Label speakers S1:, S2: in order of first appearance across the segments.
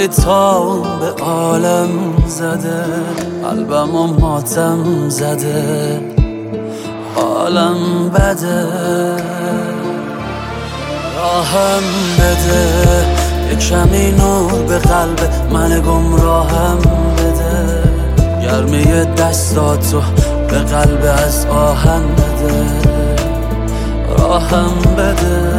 S1: ولی تا به عالم زده، قلبم و ماتم زده، حالم بده. راهم بده، یه کمی نور به قلب من گمراهم بده، گرمی دستاتو به قلب از آهن بده، راهم بده.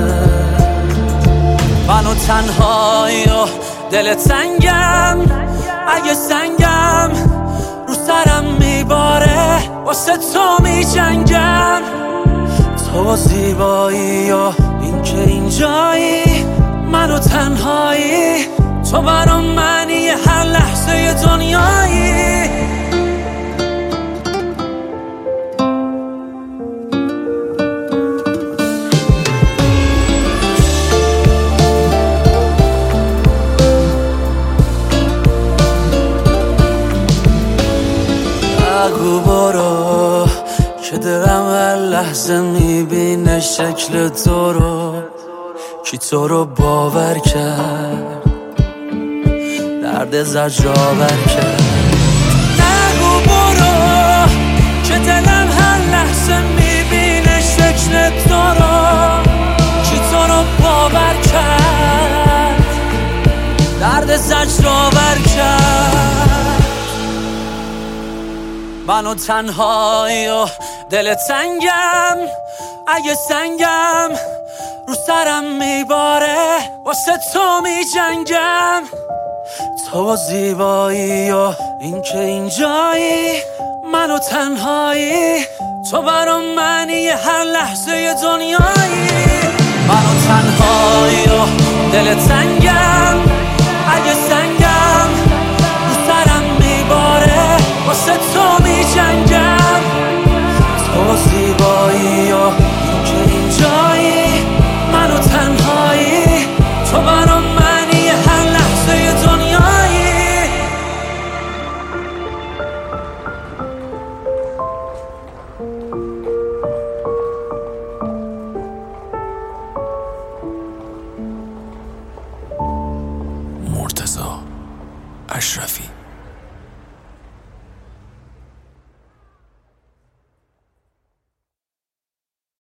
S1: منو تنهایی و دل تنگم، اگه سنگم رو سرم میباره واسه تو میجنگم. تو زیبایی و این که اینجایی، منو تنهایی، تو برام معنی هر لحظه دنیایی. بگو برو که دلم هر لحظه میبینه شکل تو رو، کی تو رو باور کرد، درد زجرآور کرد. نگو برو که دلم هر لحظه میبینه شکل تو رو، کی تو رو باور کرد، درد زجرآور کرد. منو تنهایی و دل تنگم، اگه سنگم رو سرم میباره واسه تو میجنگم. تو زیبایی و این که اینجایی، منو تنهایی، تو برام معنی هر لحظه دنیایی. منو تنهایی و دل تنگم، اگه سنگم